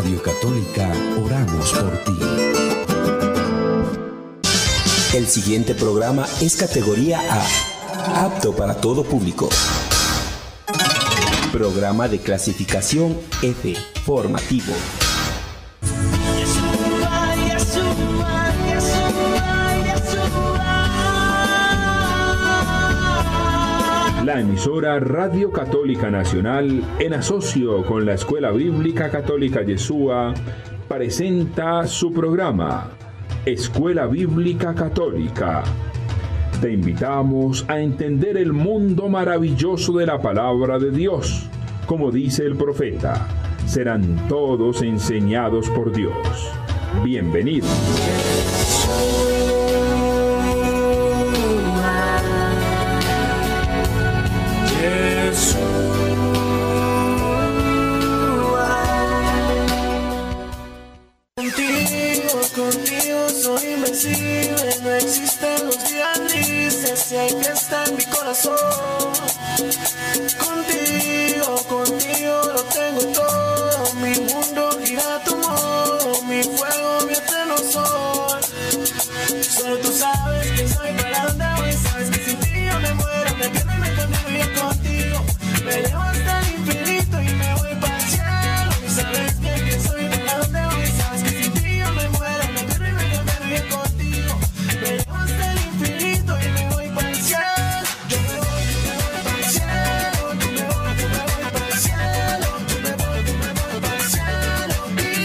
Radio Católica oramos por ti. El siguiente programa es categoría A, apto para todo público. Programa de clasificación F, formativo. La emisora Radio Católica Nacional, en asocio con la Escuela Bíblica Católica Yeshua, presenta su programa, Escuela Bíblica Católica. Te invitamos a entender el mundo maravilloso de la palabra de Dios. Como dice el profeta, serán todos enseñados por Dios. Bienvenidos. Contigo soy invencible, no existen los días grises, sé que está en mi corazón. Contigo lo tengo todo, mi mundo gira a tu modo, mi fuego, mi eterno sol. Solo tú sabes que soy para donde voy, sabes que sin ti yo me muero, me pierdo y me condeno y yo contigo. Me llevo hasta el infinito y me voy para el cielo, y sabes que soy para donde voy, sabes que sin ti yo me muero, me pierdo y me condeno y yo contigo. Me llevo hasta el infinito y me voy para el cielo. Yo me voy para el cielo, yo me voy para el cielo, yo me voy para el cielo,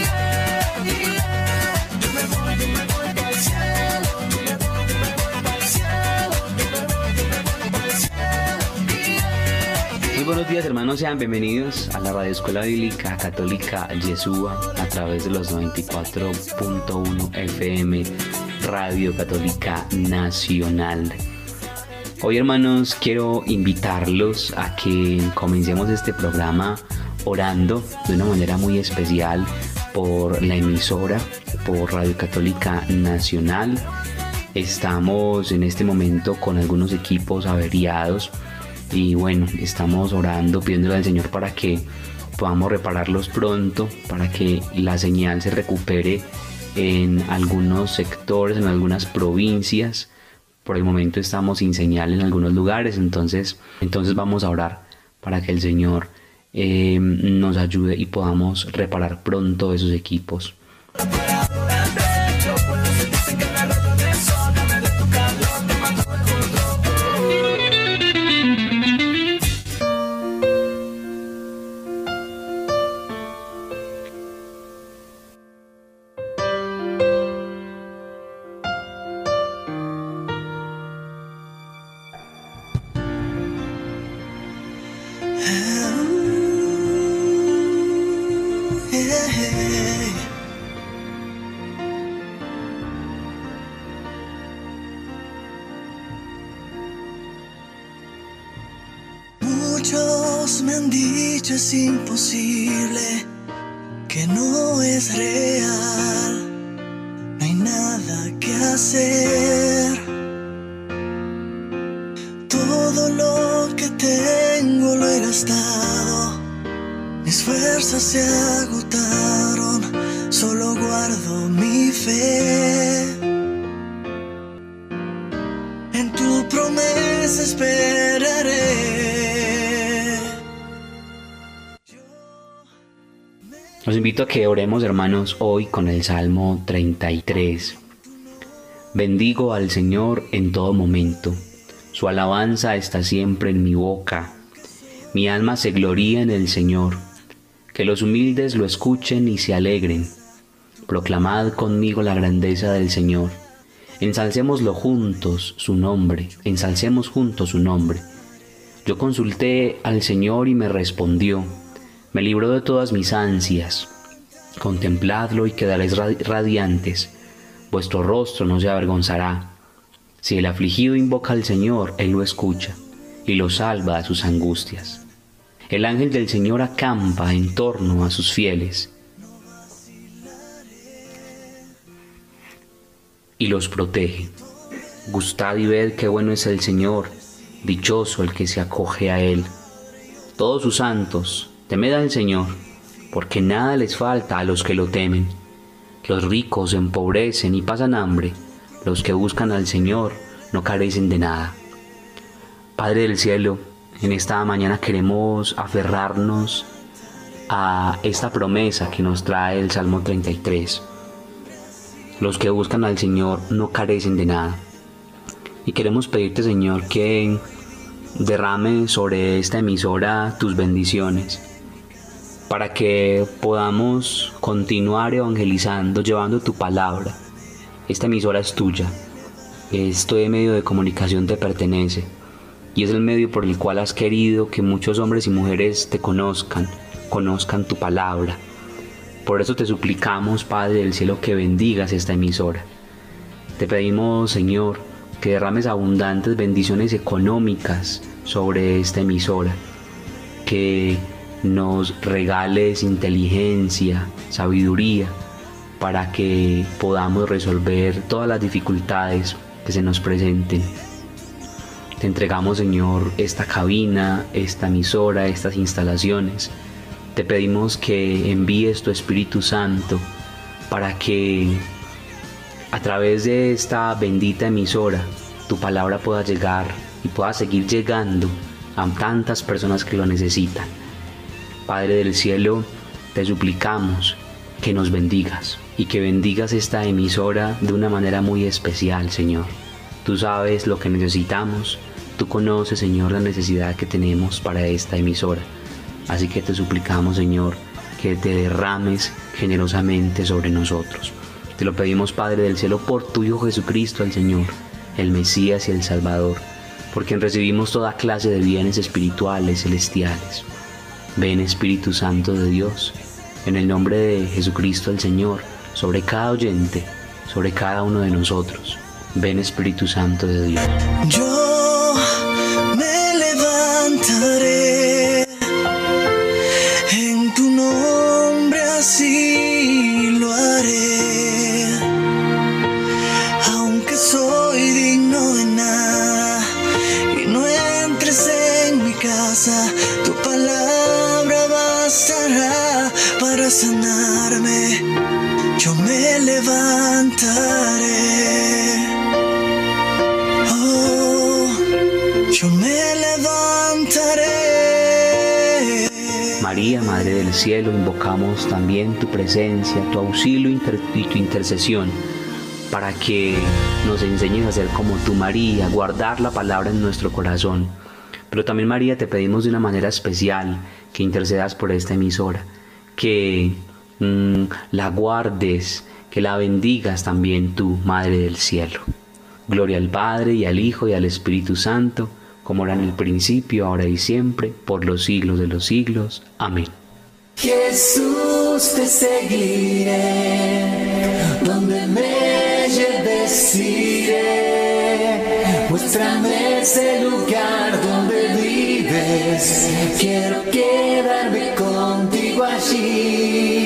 yo me voy para el cielo, yo me voy para el cielo, yo me voy para el cielo. Muy buenos días, hermanos, sean bienvenidos a la Radio Escuela Bíblica Católica Yeshua a través de los 94.1 FM Radio Católica Nacional. Hoy, hermanos, quiero invitarlos a que comencemos este programa orando de una manera muy especial por la emisora, por Radio Católica Nacional. Estamos en este momento con algunos equipos averiados y bueno, estamos orando, pidiéndole al Señor para que podamos repararlos pronto, para que la señal se recupere en algunos sectores, en algunas provincias. Por el momento estamos sin señal en algunos lugares, entonces vamos a orar para que el Señor nos ayude y podamos reparar pronto esos equipos. Muchos me han dicho es imposible, que no es real, no hay nada que hacer. Todo lo que tengo lo he gastado, mis fuerzas se agotaron, solo guardo mi fe. En tu promesa esperaré. Los invito a que oremos, hermanos, hoy con el Salmo 33. Bendigo al Señor en todo momento, su alabanza está siempre en mi boca. Mi alma se gloría en el Señor, que los humildes lo escuchen y se alegren. Proclamad conmigo la grandeza del Señor. Ensalcémoslo juntos su nombre, ensalcemos juntos su nombre. Yo consulté al Señor y me respondió. Me libró de todas mis ansias. Contempladlo y quedaréis radiantes. Vuestro rostro no se avergonzará. Si el afligido invoca al Señor, Él lo escucha y lo salva de sus angustias. El ángel del Señor acampa en torno a sus fieles y los protege. Gustad y ved qué bueno es el Señor, dichoso el que se acoge a Él. Todos sus santos, temed al Señor, porque nada les falta a los que lo temen. Los ricos se empobrecen y pasan hambre, los que buscan al Señor no carecen de nada. Padre del cielo, en esta mañana queremos aferrarnos a esta promesa que nos trae el Salmo 33. Los que buscan al Señor no carecen de nada. Y queremos pedirte, Señor, que derrame sobre esta emisora tus bendiciones, para que podamos continuar evangelizando, llevando tu palabra. Esta emisora es tuya, este medio de comunicación te pertenece, y es el medio por el cual has querido que muchos hombres y mujeres te conozcan tu palabra. Por eso te suplicamos, Padre del cielo, que bendigas esta emisora. Te pedimos, Señor, que derrames abundantes bendiciones económicas sobre esta emisora, que nos regales inteligencia, sabiduría, para que podamos resolver todas las dificultades que se nos presenten. Te entregamos, Señor, esta cabina, esta emisora, estas instalaciones. Te pedimos que envíes tu Espíritu Santo para que a través de esta bendita emisora tu palabra pueda llegar y pueda seguir llegando a tantas personas que lo necesitan. Padre del cielo, te suplicamos que nos bendigas y que bendigas esta emisora de una manera muy especial, Señor. Tú sabes lo que necesitamos, tú conoces, Señor, la necesidad que tenemos para esta emisora. Así que te suplicamos, Señor, que te derrames generosamente sobre nosotros. Te lo pedimos, Padre del cielo, por tu Hijo Jesucristo, el Señor, el Mesías y el Salvador, por quien recibimos toda clase de bienes espirituales celestiales. Ven, Espíritu Santo de Dios, en el nombre de Jesucristo el Señor, sobre cada oyente, sobre cada uno de nosotros. Ven, Espíritu Santo de Dios. Yo me levantaré en tu nombre, así lo haré. Aunque soy digno de nada y no entres en mi casa, tu palabra bastará para sanarme. Yo me levantaré. Yo me levantaré. María, Madre del Cielo, invocamos también tu presencia, tu auxilio y tu intercesión, para que nos enseñes a ser como tú, María, guardar la palabra en nuestro corazón. Pero también, María, te pedimos de una manera especial que intercedas por esta emisora, que la guardes, que la bendigas también tú, Madre del Cielo. Gloria al Padre, y al Hijo, y al Espíritu Santo, como era en el principio, ahora y siempre, por los siglos de los siglos. Amén. Jesús, te seguiré, donde me lleves iré. Muéstrame ese lugar donde vives, quiero quedarme contigo allí.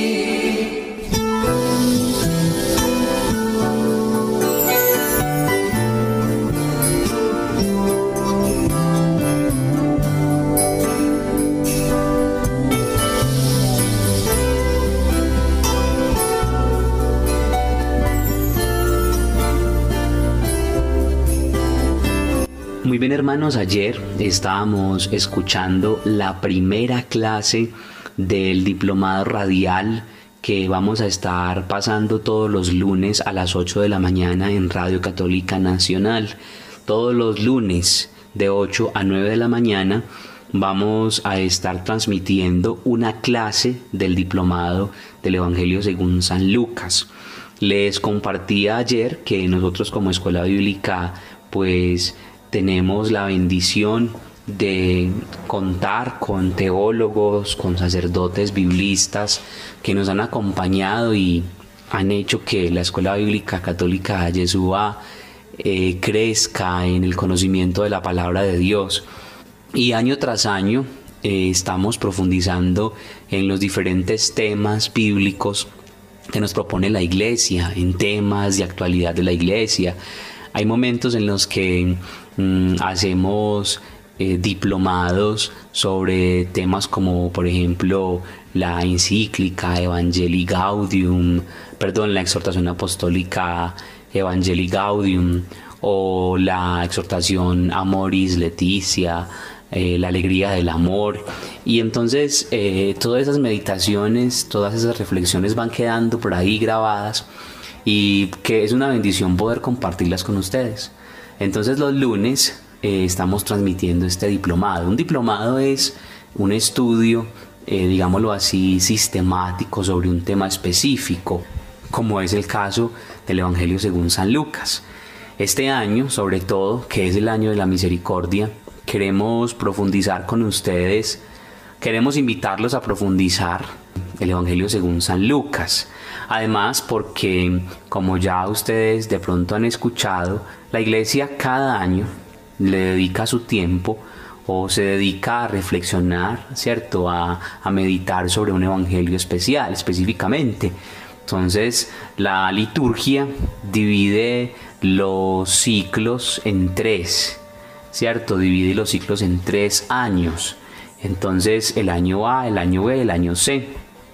Muy bien, hermanos, ayer estábamos escuchando la primera clase del diplomado radial que vamos a estar pasando todos los lunes a las 8 de la mañana en Radio Católica Nacional. Todos los lunes de 8 a 9 de la mañana vamos a estar transmitiendo una clase del diplomado del Evangelio según San Lucas. Les compartía ayer que nosotros como Escuela Bíblica pues tenemos la bendición de contar con teólogos, con sacerdotes biblistas que nos han acompañado y han hecho que la Escuela Bíblica Católica Yeshua crezca en el conocimiento de la palabra de Dios. Y año tras año estamos profundizando en los diferentes temas bíblicos que nos propone la Iglesia, en temas de actualidad de la Iglesia. Hay momentos en los que hacemos diplomados sobre temas como, por ejemplo, la encíclica Evangelii Gaudium, la exhortación apostólica Evangelii Gaudium, o la exhortación Amoris Laetitia, la alegría del amor. Y entonces todas esas meditaciones, todas esas reflexiones van quedando por ahí grabadas, y que es una bendición poder compartirlas con ustedes. Entonces los lunes estamos transmitiendo este diplomado. Un diplomado es un estudio, digámoslo así, sistemático sobre un tema específico, como es el caso del Evangelio según San Lucas. Este año, sobre todo, que es el año de la misericordia, queremos profundizar con ustedes, queremos invitarlos a profundizar el Evangelio según San Lucas. Además, porque, como ya ustedes de pronto han escuchado, la Iglesia cada año le dedica su tiempo o se dedica a reflexionar, ¿cierto? A meditar sobre un evangelio especial, específicamente. Entonces, la liturgia divide los ciclos en 3, ¿cierto? Divide los ciclos en 3 años. Entonces, el año A, el año B, el año C.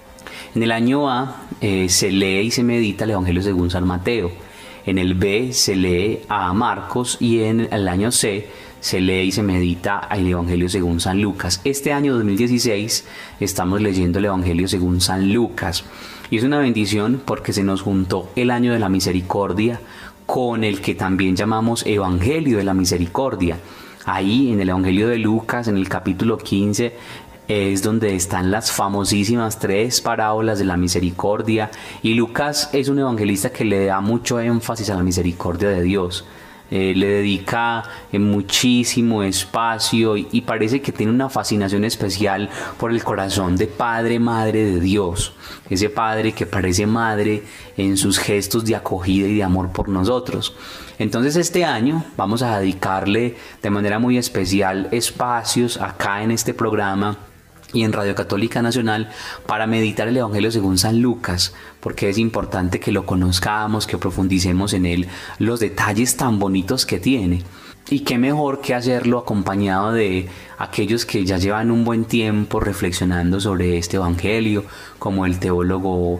En el año A se lee y se medita el Evangelio según San Mateo. En el B se lee a Marcos, y en el año C se lee y se medita el Evangelio según San Lucas. Este año 2016 estamos leyendo el Evangelio según San Lucas, y es una bendición porque se nos juntó el año de la misericordia con el que también llamamos Evangelio de la Misericordia. Ahí en el Evangelio de Lucas, en el capítulo 15, es donde están las famosísimas 3 parábolas de la misericordia, y Lucas es un evangelista que le da mucho énfasis a la misericordia de Dios. Le dedica muchísimo espacio y parece que tiene una fascinación especial por el corazón de Padre, Madre de Dios. Ese Padre que parece madre en sus gestos de acogida y de amor por nosotros. Entonces este año vamos a dedicarle de manera muy especial espacios acá en este programa y en Radio Católica Nacional para meditar el Evangelio según San Lucas, porque es importante que lo conozcamos, que profundicemos en él, los detalles tan bonitos que tiene. Y qué mejor que hacerlo acompañado de aquellos que ya llevan un buen tiempo reflexionando sobre este evangelio, como el teólogo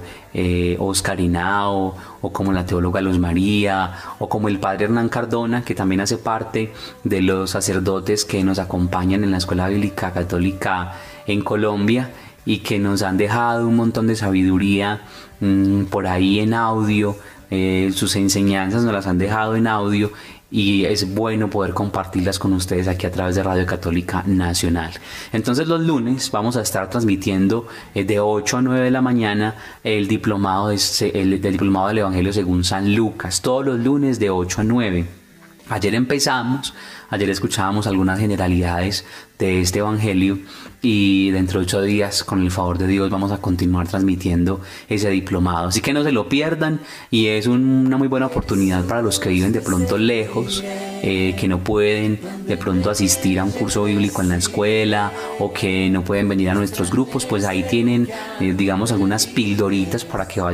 Oscar Henao, o como la teóloga Luz María, o como el padre Hernán Cardona, que también hace parte de los sacerdotes que nos acompañan en la Escuela Bíblica Católica en Colombia, y que nos han dejado un montón de sabiduría por ahí en audio. Sus enseñanzas nos las han dejado en audio, y es bueno poder compartirlas con ustedes aquí a través de Radio Católica Nacional. Entonces los lunes vamos a estar transmitiendo de 8 a 9 de la mañana el diplomado del diplomado del Evangelio según San Lucas, todos los lunes de 8 a 9. Ayer escuchábamos algunas generalidades de este evangelio, y dentro de 8 días, con el favor de Dios, vamos a continuar transmitiendo ese diplomado. Así que no se lo pierdan, y es una muy buena oportunidad para los que viven de pronto lejos, que no pueden de pronto asistir a un curso bíblico en la escuela, o que no pueden venir a nuestros grupos. Pues ahí tienen, digamos, algunas pildoritas para que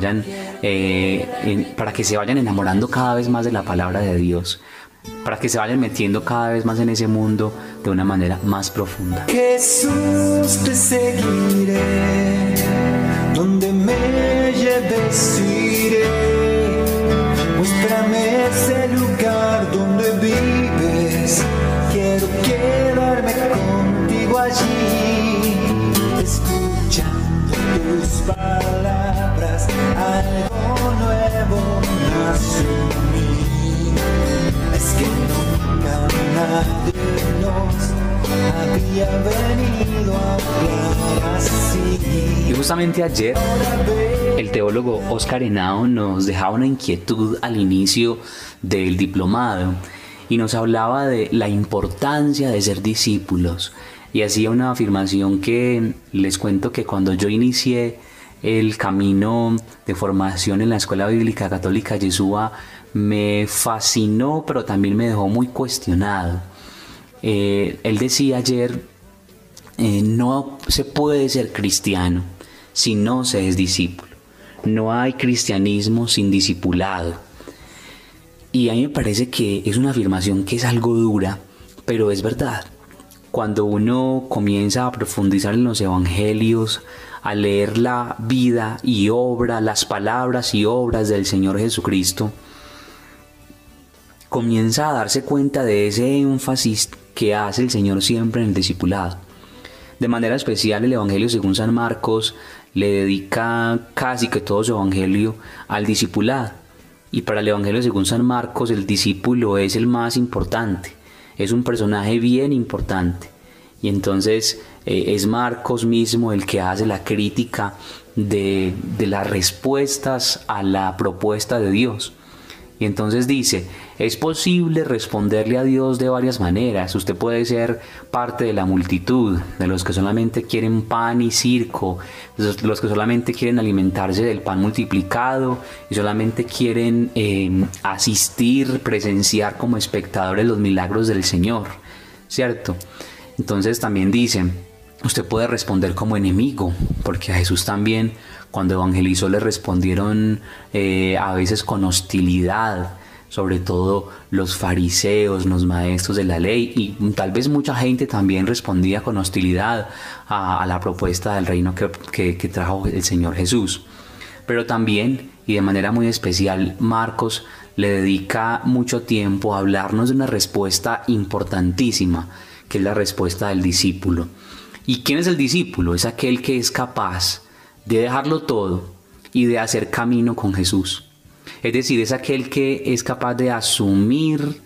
se vayan enamorando cada vez más de la palabra de Dios, para que se vayan metiendo cada vez más en ese mundo de una manera más profunda. Jesús, te seguiré, donde me lleves iré. Muéstrame ese lugar donde vives, quiero quedarme contigo allí, escuchando tus palabras, algo nuevo nace en mí. Es que nunca nadie nos había venido a hablar así. Y justamente ayer el teólogo Oscar Henao nos dejaba una inquietud al inicio del diplomado, y nos hablaba de la importancia de ser discípulos, y hacía una afirmación que les cuento que cuando yo inicié el camino de formación en la Escuela Bíblica Católica Yeshua, me fascinó, pero también me dejó muy cuestionado. Él decía ayer, no se puede ser cristiano si no se es discípulo. No hay cristianismo sin discipulado. Y a mí me parece que es una afirmación que es algo dura, pero es verdad. cuando uno comienza a profundizar en los evangelios, a leer la vida y obra, las palabras y obras del Señor Jesucristo, comienza a darse cuenta de ese énfasis que hace el Señor siempre en el discipulado. De manera especial, el Evangelio según San Marcos le dedica casi que todo su evangelio al discipulado. Y para el Evangelio según San Marcos, el discípulo es el más importante, es un personaje bien importante. Y entonces es Marcos mismo el que hace la crítica de las respuestas a la propuesta de Dios. Y entonces dice, es posible responderle a Dios de varias maneras. Usted puede ser parte de la multitud, de los que solamente quieren pan y circo, los que solamente quieren alimentarse del pan multiplicado y solamente quieren asistir, presenciar como espectadores los milagros del Señor, ¿cierto? Entonces también dice, usted puede responder como enemigo, porque a Jesús también, cuando evangelizó, le respondieron a veces con hostilidad, sobre todo los fariseos, los maestros de la ley, y tal vez mucha gente también respondía con hostilidad a la propuesta del reino que trajo el Señor Jesús. Pero también, y de manera muy especial, Marcos le dedica mucho tiempo a hablarnos de una respuesta importantísima, que es la respuesta del discípulo. ¿Y quién es el discípulo? Es aquel que es capaz de dejarlo todo y de hacer camino con Jesús. Es decir, es aquel que es capaz de asumir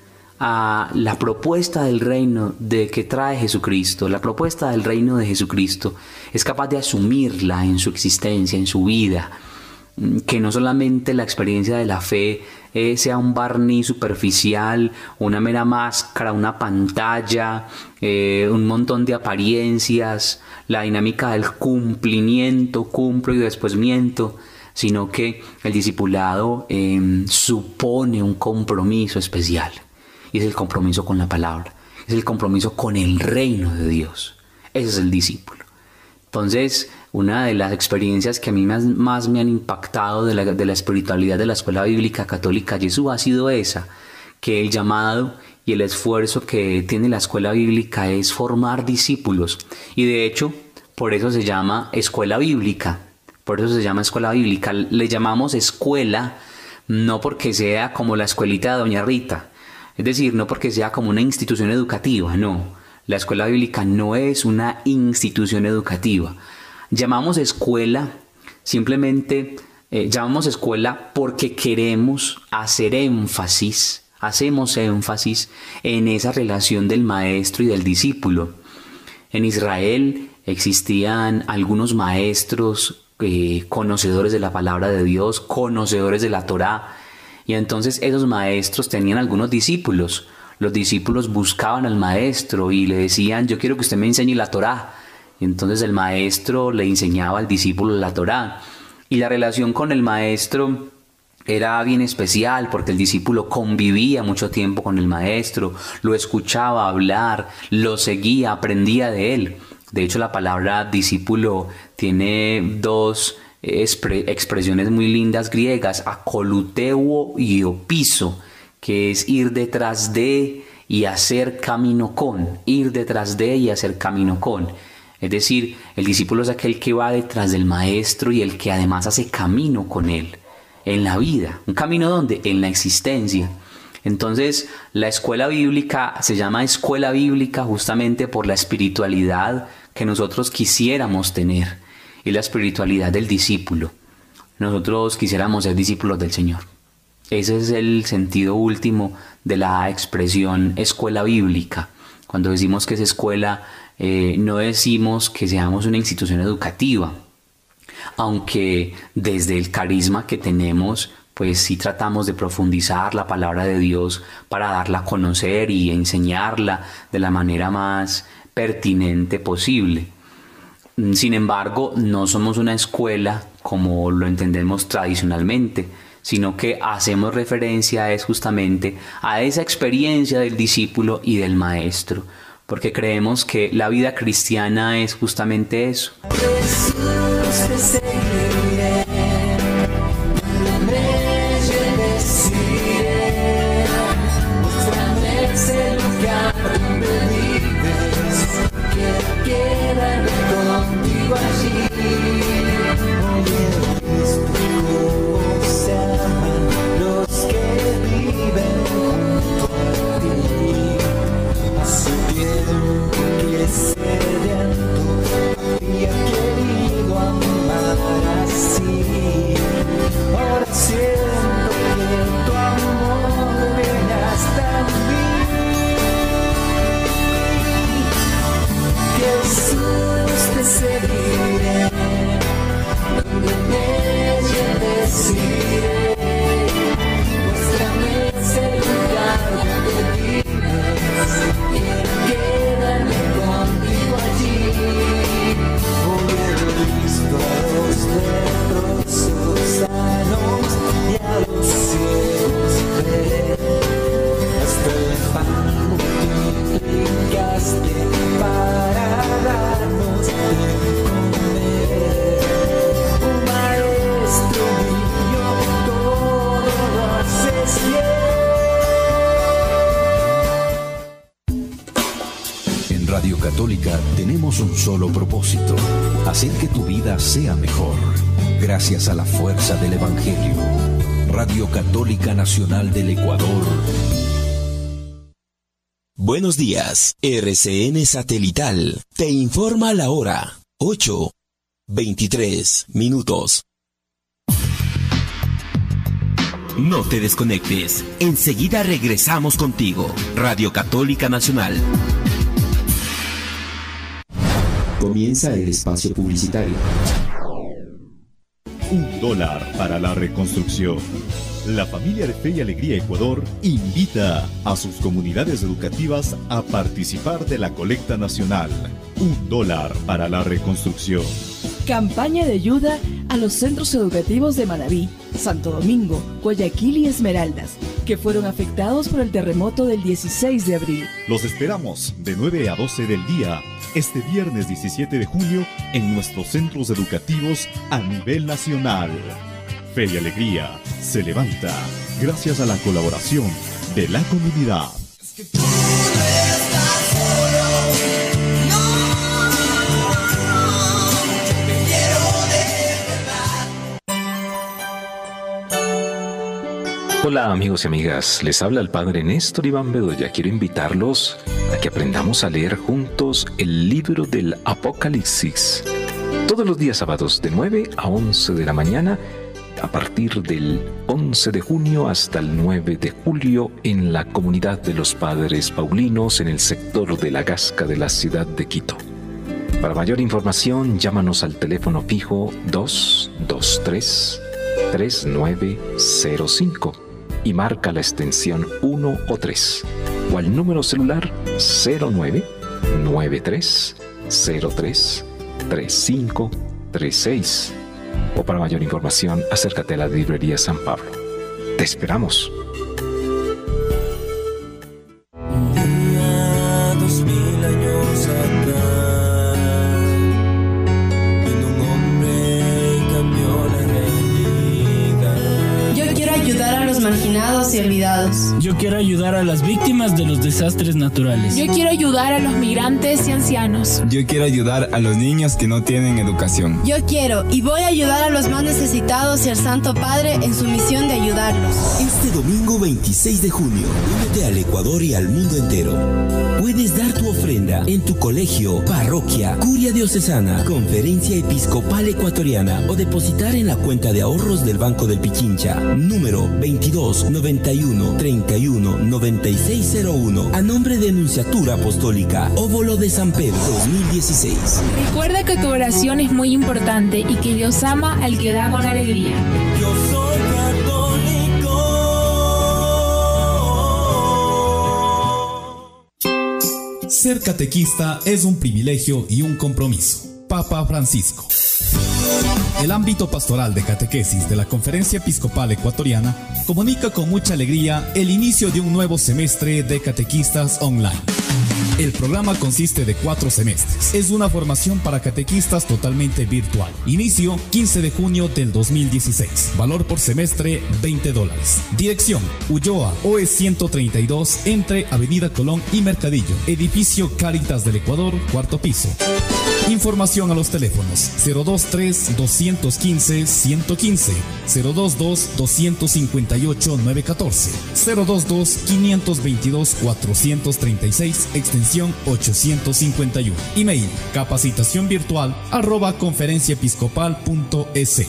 la propuesta del reino que trae Jesucristo, la propuesta del reino de Jesucristo, es capaz de asumirla en su existencia, en su vida. Que no solamente la experiencia de la fe sea un barniz superficial, una mera máscara, una pantalla, un montón de apariencias, la dinámica del cumplimiento, cumplo y después miento, sino que el discipulado supone un compromiso especial, y es el compromiso con la palabra, es el compromiso con el reino de Dios. Ese es el discípulo. Entonces, una de las experiencias que a mí más me han impactado de la espiritualidad de la Escuela Bíblica Católica Yeshua ha sido esa, que el llamado y el esfuerzo que tiene la Escuela Bíblica es formar discípulos. Y de hecho, por eso se llama Escuela Bíblica. Por eso se llama Escuela Bíblica. Le llamamos escuela no porque sea como la escuelita de Doña Rita. Es decir, no porque sea como una institución educativa, no. La Escuela Bíblica no es una institución educativa. Llamamos escuela, simplemente llamamos escuela porque queremos hacer énfasis, hacemos énfasis en esa relación del maestro y del discípulo. En Israel existían algunos maestros conocedores de la palabra de Dios, conocedores de la Torá, y entonces esos maestros tenían algunos discípulos. Los discípulos buscaban al maestro y le decían, yo quiero que usted me enseñe la Torá. Y entonces el maestro le enseñaba al discípulo la Torá. Y la relación con el maestro era bien especial porque el discípulo convivía mucho tiempo con el maestro, lo escuchaba hablar, lo seguía, aprendía de él. De hecho, la palabra discípulo tiene dos expresiones muy lindas griegas, akoluteuo y opiso, que es ir detrás de y hacer camino con, ir detrás de y hacer camino con. Es decir, el discípulo es aquel que va detrás del maestro y el que además hace camino con él, en la vida. ¿Un camino dónde? En la existencia. Entonces, la escuela bíblica se llama escuela bíblica justamente por la espiritualidad que nosotros quisiéramos tener, y la espiritualidad del discípulo. Nosotros quisiéramos ser discípulos del Señor. Ese es el sentido último de la expresión escuela bíblica. Cuando decimos que es escuela, no decimos que seamos una institución educativa, aunque desde el carisma que tenemos, pues sí tratamos de profundizar la palabra de Dios para darla a conocer y enseñarla de la manera más pertinente posible. Sin embargo, no somos una escuela como lo entendemos tradicionalmente, sino que hacemos referencia justamente a esa experiencia del discípulo y del maestro, porque creemos que la vida cristiana es justamente eso. Jesús, te seguiré, me bendeciré, muéstrame ese lugar donde vives, tenemos un solo propósito: hacer que tu vida sea mejor. Gracias a la fuerza del Evangelio. Radio Católica Nacional del Ecuador. Buenos días. RCN Satelital te informa la hora. 8:23. No te desconectes. Enseguida regresamos contigo. Radio Católica Nacional. Comienza el espacio publicitario. $1 para la reconstrucción. La familia de Fe y Alegría Ecuador invita a sus comunidades educativas a participar de la colecta nacional. $1 para la reconstrucción. Campaña de ayuda a los centros educativos de Manabí, Santo Domingo, Guayaquil y Esmeraldas, que fueron afectados por el terremoto del 16 de abril. Los esperamos de 9 a 12 del día, este viernes 17 de junio, en nuestros centros educativos a nivel nacional. Fe y Alegría se levanta gracias a la colaboración de la comunidad. Es que tú no estás solo. Hola amigos y amigas, les habla el Padre Néstor Iván Bedoya. Quiero invitarlos a que aprendamos a leer juntos el libro del Apocalipsis. Todos los días sábados de 9 a 11 de la mañana, a partir del 11 de junio hasta el 9 de julio, en la comunidad de los Padres Paulinos, en el sector de La Gasca de la ciudad de Quito. Para mayor información, llámanos al teléfono fijo 223-3905 y marca la extensión 1 o 3, o al número celular 0993-03-3536. O para mayor información, acércate a la librería San Pablo. ¡Te esperamos! Marginados y olvidados. Yo quiero ayudar a las víctimas de los desastres naturales. Yo quiero ayudar a los migrantes y ancianos. Yo quiero ayudar a los niños que no tienen educación. Yo quiero y voy a ayudar a los más necesitados y al Santo Padre en su misión de ayudarlos. Este domingo 26 de junio, únete al Ecuador y al mundo entero. Puedes dar tu ofrenda en tu colegio, parroquia, curia diocesana, conferencia episcopal ecuatoriana o depositar en la cuenta de ahorros del Banco del Pichincha, número 2291319601, a nombre de Nunciatura Apostólica, Óbolo de San Pedro 2016. Recuerda que tu oración es muy importante y que Dios ama al que da con alegría. Yo soy católico. Ser catequista es un privilegio y un compromiso. Papa Francisco. El ámbito pastoral de catequesis de la Conferencia Episcopal Ecuatoriana comunica con mucha alegría el inicio de un nuevo semestre de catequistas online. El programa consiste de 4 semestres. Es una formación para catequistas totalmente virtual. Inicio 15 de junio del 2016. Valor por semestre $20. Dirección: Ulloa, OE 132, entre Avenida Colón y Mercadillo. Edificio Cáritas del Ecuador, 4º piso. Información a los teléfonos 023-215-115, 022-258-914, 022-522-436, extensión 851. Email: capacitacionvirtual@conferenciaepiscopal.es.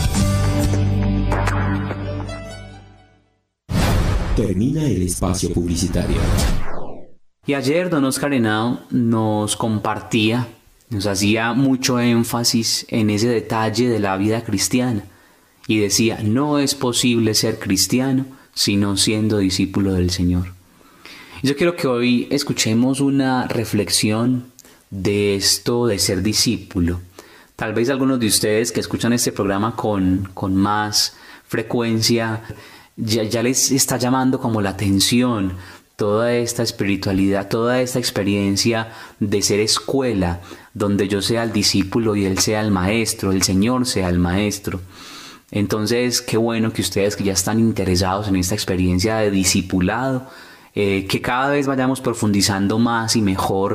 Termina el espacio publicitario. Y ayer don Oscar Henao nos compartía, nos hacía mucho énfasis en ese detalle de la vida cristiana y decía: no es posible ser cristiano sino siendo discípulo del Señor. Yo quiero que hoy escuchemos una reflexión de esto de ser discípulo. Tal vez algunos de ustedes que escuchan este programa con más frecuencia ya les está llamando como la atención toda esta espiritualidad, toda esta experiencia de ser escuela, donde yo sea el discípulo y Él sea el maestro, el Señor sea el maestro. Entonces, qué bueno que ustedes que ya están interesados en esta experiencia de discipulado, que cada vez vayamos profundizando más y mejor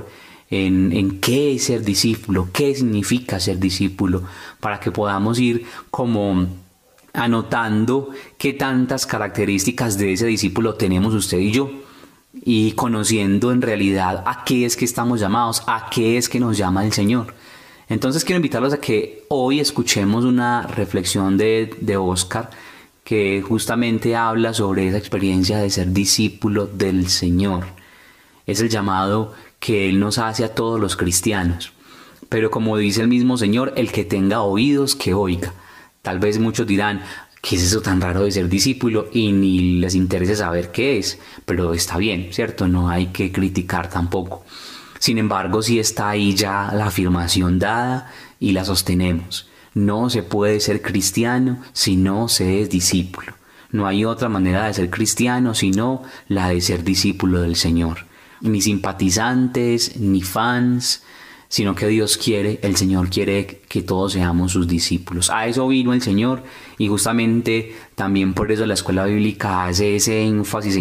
en qué es ser discípulo, qué significa ser discípulo, para que podamos ir como anotando qué tantas características de ese discípulo tenemos usted y yo, y conociendo en realidad a qué es que estamos llamados, a qué es que nos llama el Señor. Entonces quiero invitarlos a que hoy escuchemos una reflexión de Oscar, que justamente habla sobre esa experiencia de ser discípulo del Señor. Es el llamado que Él nos hace a todos los cristianos. Pero como dice el mismo Señor, el que tenga oídos, que oiga. Tal vez muchos dirán, ¿qué es eso tan raro de ser discípulo? Y ni les interesa saber qué es, pero está bien, ¿cierto? No hay que criticar tampoco. Sin embargo, sí está ahí ya la afirmación dada y la sostenemos. No se puede ser cristiano si no se es discípulo. No hay otra manera de ser cristiano sino la de ser discípulo del Señor. Ni simpatizantes, ni fans, sino que Dios quiere, el Señor quiere que todos seamos sus discípulos. A eso vino el Señor, y justamente también por eso la escuela bíblica hace ese énfasis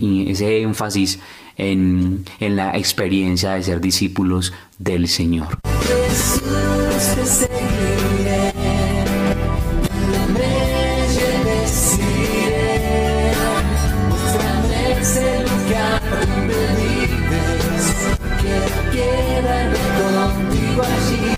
en la experiencia de ser discípulos del Señor. Jesús, te seguiré, donde me lleves iré, muéstrame ese lugar donde vives, quiero quedarme contigo allí.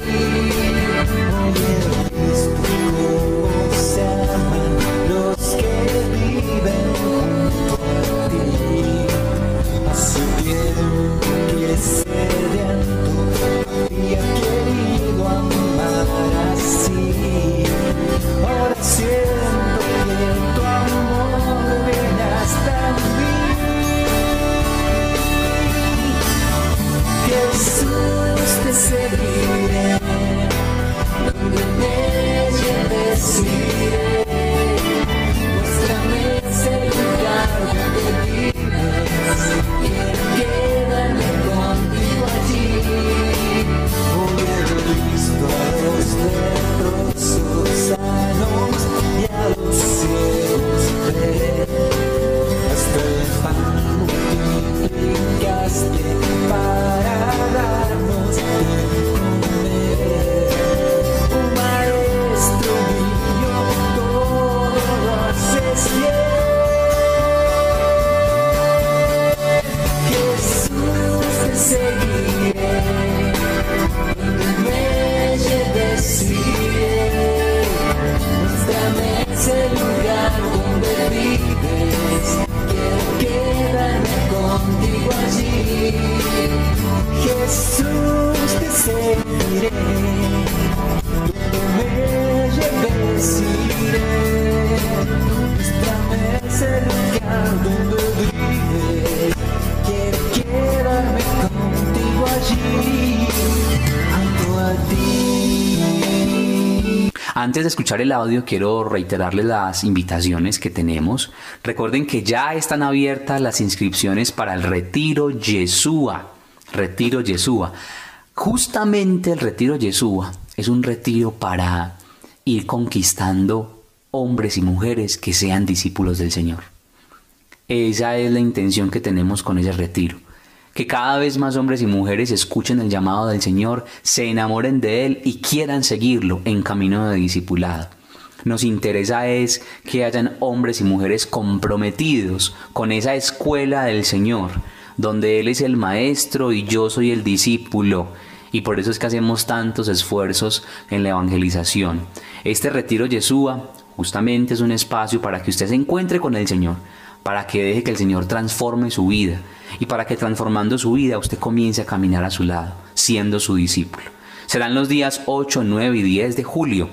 Oye, Cristo, cómo se aman los que viven junto a ti. Hace tiempo que sediento había querido amar así. Ahora siento que tu amor viene hasta mí. Jesús, te seguiré, donde me lleves iré, muéstrame ese lugar donde vives, quiero quedarme contigo allí. Hoy he visto a los leprosos sanos y a los ciegos ver, hasta el pan multiplicaste para darnos de comer. Un maestro mío, todo lo haces bien. Jesús, te seguiré, donde me lleves iré, muéstrame ese lugar donde vives, quiero quedarme contigo allí. Jesús, te seguiré, donde me lleves iré, muéstrame ese lugar donde vives, quiero quedarme contigo allí, junto a ti. Antes de escuchar el audio, quiero reiterarles las invitaciones que tenemos. Recuerden que ya están abiertas las inscripciones para el Retiro Yeshua. Retiro Yeshua. Justamente el Retiro Yeshua es un retiro para ir conquistando hombres y mujeres que sean discípulos del Señor. Esa es la intención que tenemos con ese retiro. Que cada vez más hombres y mujeres escuchen el llamado del Señor, se enamoren de Él y quieran seguirlo en camino de discipulado. Nos interesa es que hayan hombres y mujeres comprometidos con esa escuela del Señor, donde Él es el maestro y yo soy el discípulo. Y por eso es que hacemos tantos esfuerzos en la evangelización. Este Retiro Yeshua justamente es un espacio para que usted se encuentre con el Señor, para que deje que el Señor transforme su vida y para que transformando su vida usted comience a caminar a su lado, siendo su discípulo. Serán los días 8, 9 y 10 de julio.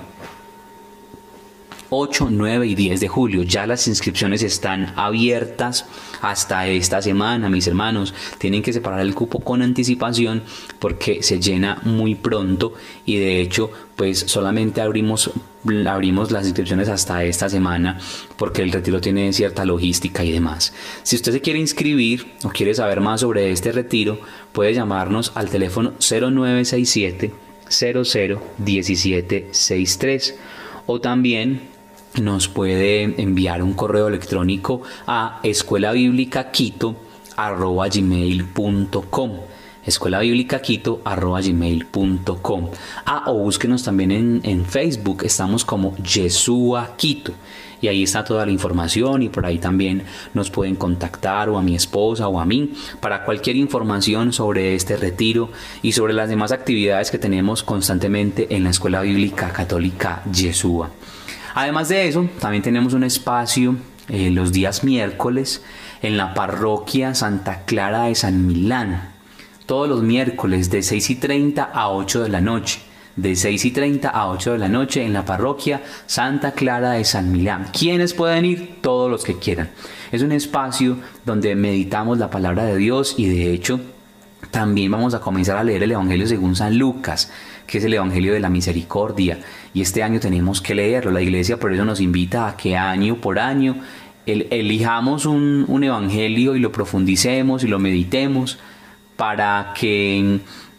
8, 9 y 10 de julio. Ya las inscripciones están abiertas hasta esta semana, mis hermanos. Tienen que separar el cupo con anticipación porque se llena muy pronto y de hecho pues solamente abrimos las inscripciones hasta esta semana porque el retiro tiene cierta logística y demás. Si usted se quiere inscribir o quiere saber más sobre este retiro, puede llamarnos al teléfono 0967 00 1763 o también nos puede enviar un correo electrónico a escuelabiblicaquito@gmail.com. escuelabiblicaquito@gmail.com. O búsquenos también en Facebook, estamos como Yeshua Quito. Y ahí está toda la información y por ahí también nos pueden contactar o a mi esposa o a mí para cualquier información sobre este retiro y sobre las demás actividades que tenemos constantemente en la Escuela Bíblica Católica Yeshua. Además de eso, también tenemos un espacio los días miércoles en la parroquia Santa Clara de San Millán. Todos los miércoles de 6:30 a 8 de la noche. De 6:30 a 8 de la noche en la parroquia Santa Clara de San Millán. ¿Quiénes pueden ir? Todos los que quieran. Es un espacio donde meditamos la palabra de Dios y de hecho también vamos a comenzar a leer el Evangelio según San Lucas, que es el Evangelio de la Misericordia. Y este año tenemos que leerlo. La Iglesia por eso nos invita a que año por año elijamos un Evangelio y lo profundicemos y lo meditemos para que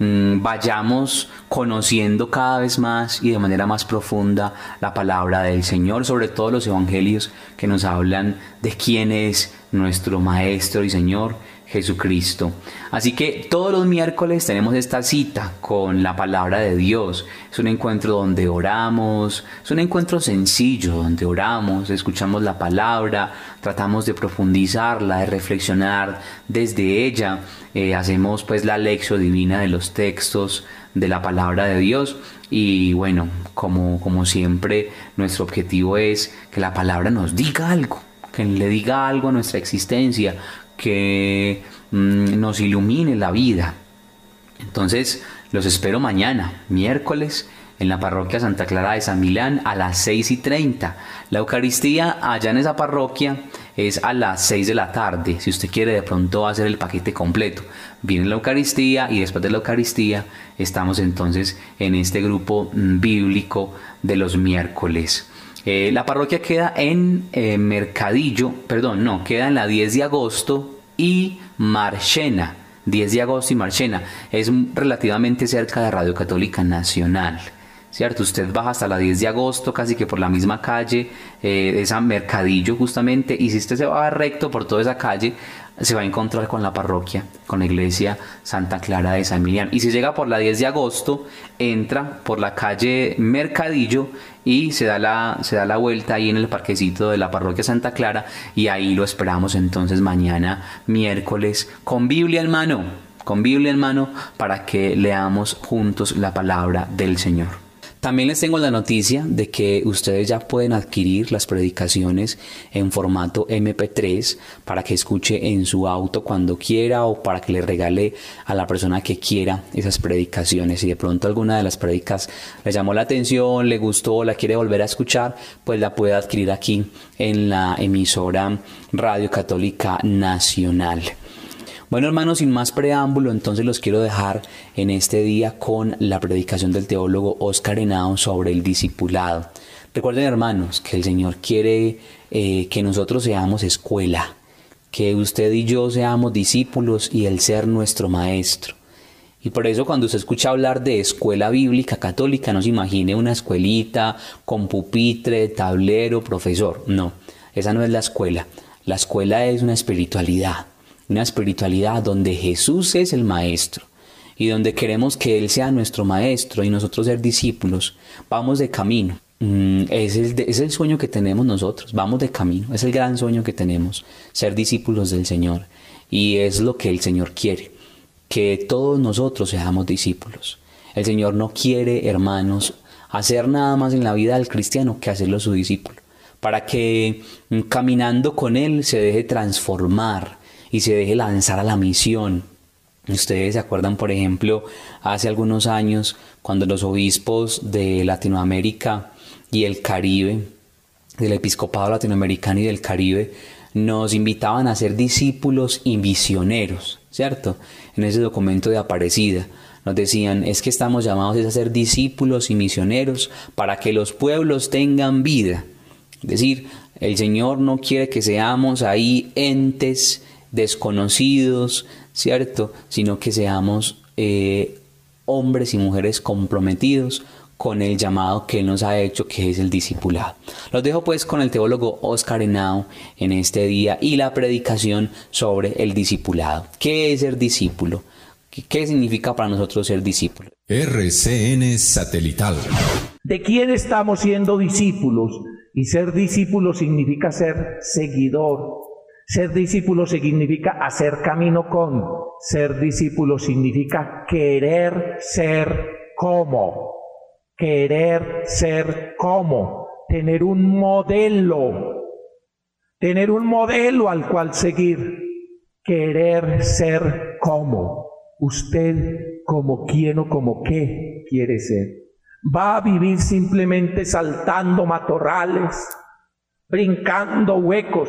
vayamos conociendo cada vez más y de manera más profunda la palabra del Señor, sobre todo los evangelios que nos hablan de quién es nuestro Maestro y Señor Jesucristo. Así que todos los miércoles tenemos esta cita con la palabra de Dios. Es un encuentro donde oramos, es un encuentro sencillo donde oramos, escuchamos la palabra, tratamos de profundizarla, de reflexionar desde ella. Hacemos pues la lección divina de los textos de la palabra de Dios y bueno, como siempre, nuestro objetivo es que la palabra nos diga algo, que le diga algo a nuestra existencia, que nos ilumine la vida. Entonces los espero mañana, miércoles, en la parroquia Santa Clara de San Millán a las 6:30. La Eucaristía allá en esa parroquia es a las 6 de la tarde. Si usted quiere de pronto hacer el paquete completo, viene la Eucaristía y después de la Eucaristía estamos entonces en este grupo bíblico de los miércoles. La parroquia queda en Mercadillo, queda en la 10 de agosto y Marchena. 10 de agosto y Marchena. Es relativamente cerca de Radio Católica Nacional, ¿cierto? Usted baja hasta la 10 de agosto, casi que por la misma calle de San Mercadillo justamente, y si usted se va recto por toda esa calle, se va a encontrar con la parroquia, con la iglesia Santa Clara de San Millán. Y si llega por la 10 de agosto, entra por la calle Mercadillo y se da la vuelta ahí en el parquecito de la parroquia Santa Clara y ahí lo esperamos entonces mañana miércoles con Biblia en mano, para que leamos juntos la palabra del Señor. También les tengo la noticia de que ustedes ya pueden adquirir las predicaciones en formato MP3 para que escuche en su auto cuando quiera o para que le regale a la persona que quiera esas predicaciones. Si de pronto alguna de las predicas le llamó la atención, le gustó, la quiere volver a escuchar, pues la puede adquirir aquí en la emisora Radio Católica Nacional. Bueno, hermanos, sin más preámbulo, entonces los quiero dejar en este día con la predicación del teólogo Óscar Henao sobre el discipulado. Recuerden, hermanos, que el Señor quiere que nosotros seamos escuela, que usted y yo seamos discípulos y Él ser nuestro maestro. Y por eso cuando usted escucha hablar de escuela bíblica católica, no se imagine una escuelita con pupitre, tablero, profesor. No, esa no es la escuela. La escuela es una espiritualidad donde Jesús es el maestro y donde queremos que Él sea nuestro maestro y nosotros ser discípulos. Vamos de camino. Es el sueño que tenemos nosotros. Vamos de camino. Es el gran sueño que tenemos, ser discípulos del Señor. Y es lo que el Señor quiere, que todos nosotros seamos discípulos. El Señor no quiere, hermanos, hacer nada más en la vida del cristiano que hacerlo su discípulo, para que caminando con Él se deje transformar y se deje lanzar a la misión. Ustedes se acuerdan, por ejemplo, hace algunos años, cuando los obispos de Latinoamérica y el Caribe, del episcopado latinoamericano y del Caribe, nos invitaban a ser discípulos y misioneros, ¿cierto? En ese documento de Aparecida nos decían, es que estamos llamados a ser discípulos y misioneros para que los pueblos tengan vida. Es decir, el Señor no quiere que seamos ahí entes desconocidos, ¿cierto? Sino que seamos hombres y mujeres comprometidos con el llamado que Él nos ha hecho, que es el discipulado. Los dejo pues con el teólogo Óscar Henao en este día y la predicación sobre el discipulado. ¿Qué es ser discípulo? ¿Qué significa para nosotros ser discípulos? RCN Satelital. ¿De quién estamos siendo discípulos? Y ser discípulo significa ser seguidor. Ser discípulo significa hacer camino con. Ser discípulo significa querer ser como. Querer ser como. Tener un modelo. Tener un modelo al cual seguir. Querer ser como. Usted como quién o como qué quiere ser. ¿Va a vivir simplemente saltando matorrales, brincando huecos,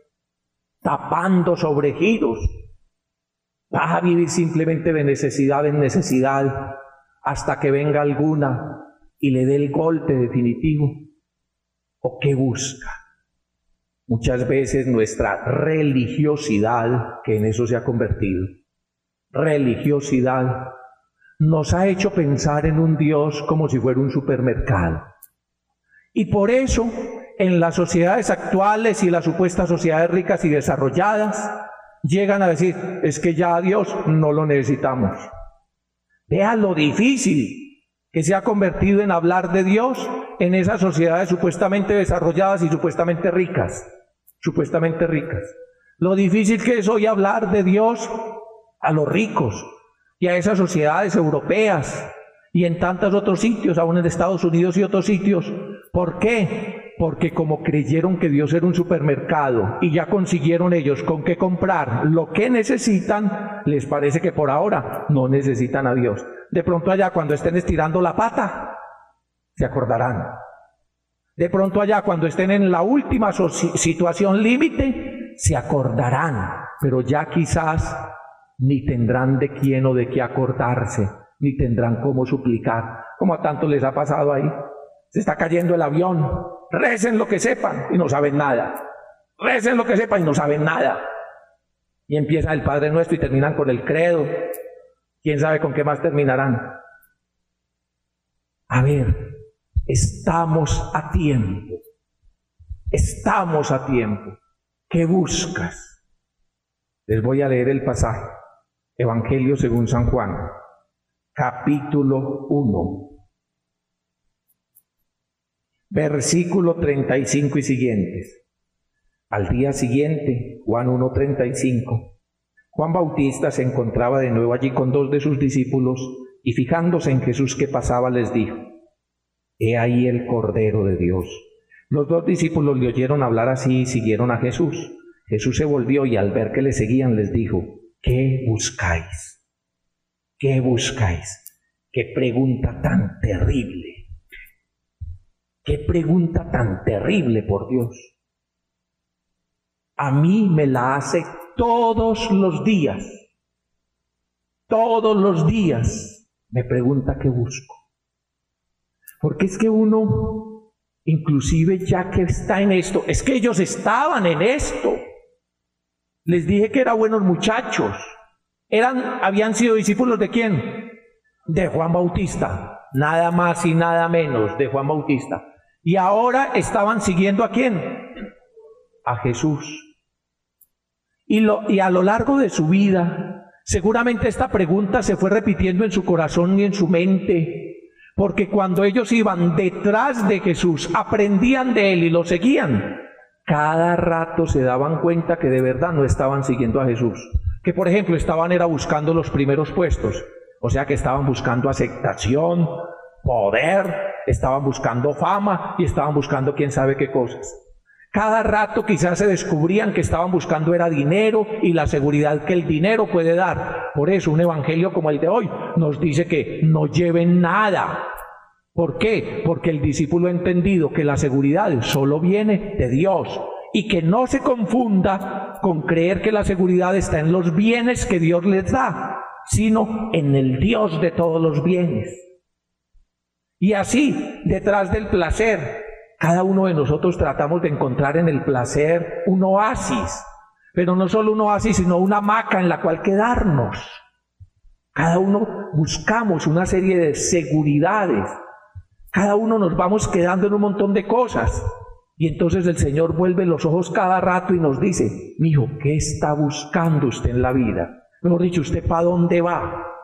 tapando sobregiros? ¿Va a vivir simplemente de necesidad en necesidad hasta que venga alguna y le dé el golpe definitivo? ¿O qué busca? Muchas veces nuestra religiosidad, que en eso se ha convertido, religiosidad, nos ha hecho pensar en un Dios como si fuera un supermercado. Y por eso, en las sociedades actuales y las supuestas sociedades ricas y desarrolladas, llegan a decir, es que ya a Dios no lo necesitamos. Vea lo difícil que se ha convertido en hablar de Dios en esas sociedades supuestamente desarrolladas y supuestamente ricas. Supuestamente ricas. Lo difícil que es hoy hablar de Dios a los ricos y a esas sociedades europeas y en tantos otros sitios, aún en Estados Unidos y otros sitios. ¿Por qué? Porque como creyeron que Dios era un supermercado y ya consiguieron ellos con qué comprar lo que necesitan, les parece que por ahora no necesitan a Dios. De pronto allá cuando estén estirando la pata, se acordarán. De pronto allá cuando estén en la última situación límite, se acordarán, pero ya quizás ni tendrán de quién o de qué acordarse, ni tendrán cómo suplicar, como a tantos les ha pasado ahí. Se está cayendo el avión, recen lo que sepan y no saben nada, recen lo que sepan y no saben nada. Y empieza el Padre Nuestro y terminan con el credo, quién sabe con qué más terminarán. A ver, estamos a tiempo, estamos a tiempo. ¿Qué buscas? Les voy a leer el pasaje. Evangelio según San Juan, capítulo 1, versículo 35 y siguientes. Al día siguiente, Juan 1:35, Juan Bautista se encontraba de nuevo allí con 2 de sus discípulos y fijándose en Jesús que pasaba les dijo, «He ahí el Cordero de Dios». Los 2 discípulos le oyeron hablar así y siguieron a Jesús. Jesús se volvió y al ver que le seguían les dijo, ¿qué buscáis? ¿Qué buscáis? ¡Qué pregunta tan terrible! ¡Qué pregunta tan terrible, por Dios! A mí me la hace todos los días. Todos los días me pregunta qué busco. Porque es que uno, inclusive ya que está en esto, es que ellos estaban en esto. Les dije que eran buenos muchachos. Habían sido discípulos ¿de quién? De Juan Bautista. Nada más y nada menos de Juan Bautista. Y ahora estaban siguiendo ¿a quién? A Jesús. Y a lo largo de su vida, seguramente esta pregunta se fue repitiendo en su corazón y en su mente. Porque cuando ellos iban detrás de Jesús, aprendían de Él y lo seguían, cada rato se daban cuenta que de verdad no estaban siguiendo a Jesús. Que por ejemplo era buscando los primeros puestos. O sea que estaban buscando aceptación, poder, estaban buscando fama y estaban buscando quién sabe qué cosas. Cada rato quizás se descubrían que estaban buscando era dinero y la seguridad que el dinero puede dar. Por eso un evangelio como el de hoy nos dice que no lleven nada. ¿Por qué? Porque el discípulo ha entendido que la seguridad solo viene de Dios y que no se confunda con creer que la seguridad está en los bienes que Dios les da, sino en el Dios de todos los bienes. Y así, detrás del placer, cada uno de nosotros tratamos de encontrar en el placer un oasis, pero no solo un oasis, sino una hamaca en la cual quedarnos. Cada uno buscamos una serie de seguridades. Cada uno nos vamos quedando en un montón de cosas. Y entonces el Señor vuelve los ojos cada rato y nos dice, mijo, ¿qué está buscando usted en la vida? Mejor dicho, ¿usted para dónde va?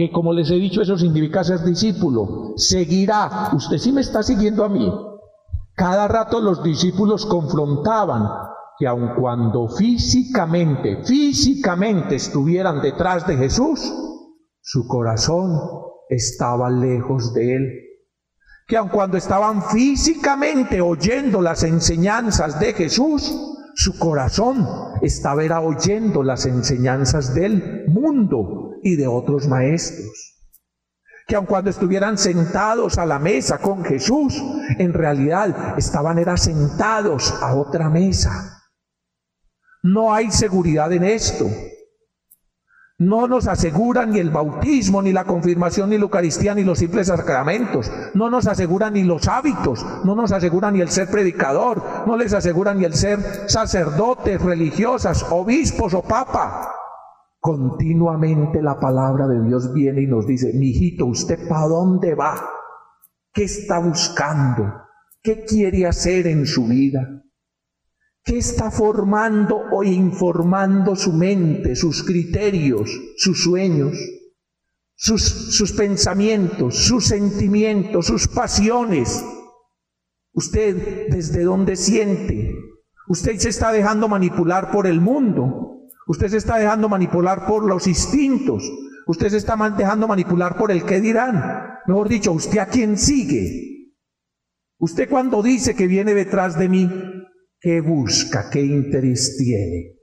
porque como les he dicho, eso significa ser discípulo. Seguirá. Usted sí me está siguiendo a mí. Cada rato los discípulos confrontaban que aun cuando físicamente estuvieran detrás de Jesús, su corazón estaba lejos de él. Que aun cuando estaban físicamente oyendo las enseñanzas de Jesús, su corazón estaba oyendo las enseñanzas del mundo y de otros maestros. Que aun cuando estuvieran sentados a la mesa con Jesús, en realidad estaban sentados a otra mesa. No hay seguridad en esto. No nos aseguran ni el bautismo, ni la confirmación, ni la Eucaristía, ni los simples sacramentos. No nos aseguran ni los hábitos, no nos aseguran ni el ser predicador, no les aseguran ni el ser sacerdotes, religiosas, obispos o papa. Continuamente la palabra de Dios viene y nos dice: mijito, ¿usted para dónde va? ¿Qué está buscando? ¿Qué quiere hacer en su vida? ¿Qué está formando o informando su mente, sus criterios, sus sueños, sus pensamientos, sus sentimientos, sus pasiones? ¿Usted desde dónde siente? ¿Usted se está dejando manipular por el mundo? ¿Usted se está dejando manipular por los instintos? ¿Usted se está dejando manipular por el qué dirán? Mejor dicho, ¿usted a quién sigue? ¿Usted cuando dice que viene detrás de mí, qué busca, qué interés tiene?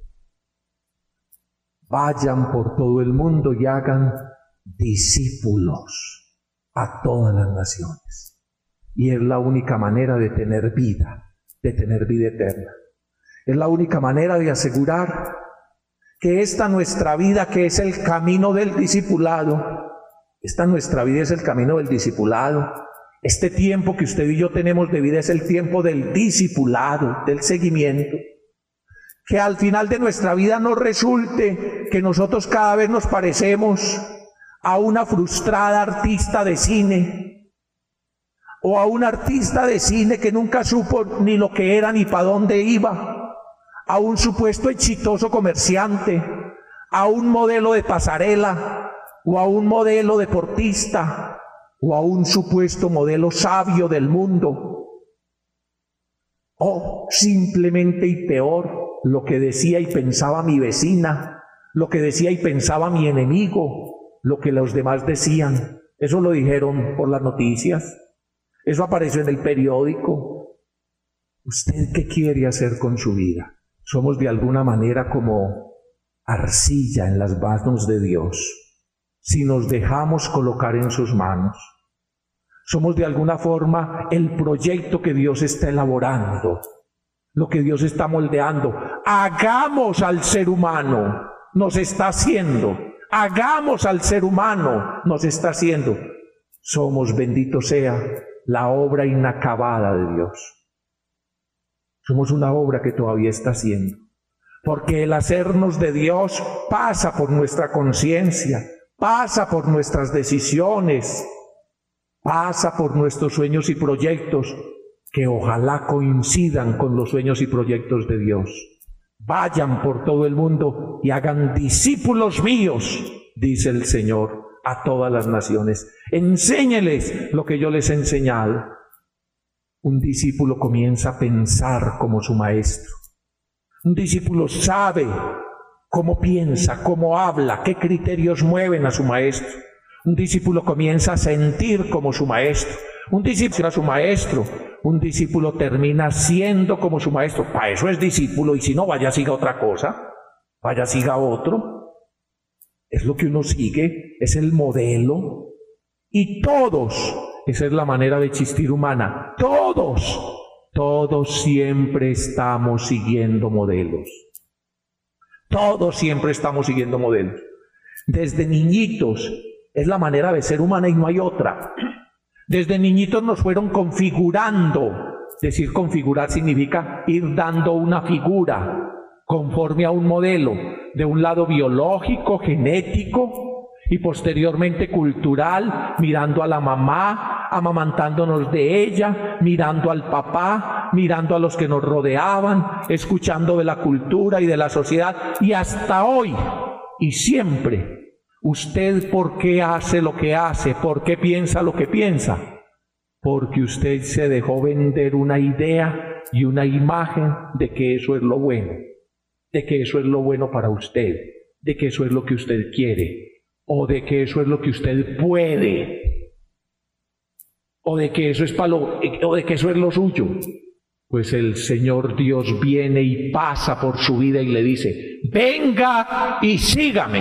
Vayan por todo el mundo y hagan discípulos a todas las naciones. Y es la única manera de tener vida eterna. Es la única manera de asegurar que esta nuestra vida, que es el camino del discipulado, esta nuestra vida es el camino del discipulado. Este tiempo que usted y yo tenemos de vida es el tiempo del discipulado, del seguimiento. Que al final de nuestra vida no resulte que nosotros cada vez nos parecemos a una frustrada artista de cine, o a un artista de cine que nunca supo ni lo que era ni para dónde iba, a un supuesto exitoso comerciante, a un modelo de pasarela, o a un modelo deportista, o a un supuesto modelo sabio del mundo, o simplemente y peor, lo que decía y pensaba mi vecina, lo que decía y pensaba mi enemigo, lo que los demás decían. Eso lo dijeron por las noticias, eso apareció en el periódico. ¿Usted qué quiere hacer con su vida? Somos de alguna manera como arcilla en las manos de Dios, si nos dejamos colocar en sus manos. Somos de alguna forma el proyecto que Dios está elaborando, lo que Dios está moldeando. Hagamos al ser humano, nos está haciendo. Hagamos al ser humano, nos está haciendo. Somos, bendito sea, la obra inacabada de Dios. Somos una obra que todavía está haciendo. Porque el hacernos de Dios pasa por nuestra conciencia, pasa por nuestras decisiones, pasa por nuestros sueños y proyectos, que ojalá coincidan con los sueños y proyectos de Dios. Vayan por todo el mundo y hagan discípulos míos, dice el Señor, a todas las naciones. Enséñeles lo que yo les he enseñado. Un discípulo comienza a pensar como su maestro. Un discípulo sabe cómo piensa, cómo habla, qué criterios mueven a su maestro. Un discípulo comienza a sentir como su maestro. Un discípulo a su maestro. Un discípulo termina siendo como su maestro. Para eso es discípulo, y si no, vaya siga otra cosa, vaya siga otro. Es lo que uno sigue, es el modelo. Y todos, esa es la manera de existir humana, todos siempre estamos siguiendo modelos. Todos siempre estamos siguiendo modelos. Desde niñitos, es la manera de ser humana y no hay otra. Desde niñitos nos fueron configurando. Decir configurar significa ir dando una figura conforme a un modelo, de un lado biológico, genético, y posteriormente cultural, mirando a la mamá, amamantándonos de ella, mirando al papá, mirando a los que nos rodeaban, escuchando de la cultura y de la sociedad, y hasta hoy y siempre ¿Usted por qué hace lo que hace? ¿Por qué piensa lo que piensa? Porque usted se dejó vender una idea y una imagen de que eso es lo bueno, de que eso es lo bueno para usted, de que eso es lo que usted quiere, o de que eso es lo que usted puede, o de que eso es o de que eso es lo suyo. Pues el Señor Dios viene y pasa por su vida y le dice: venga y sígame,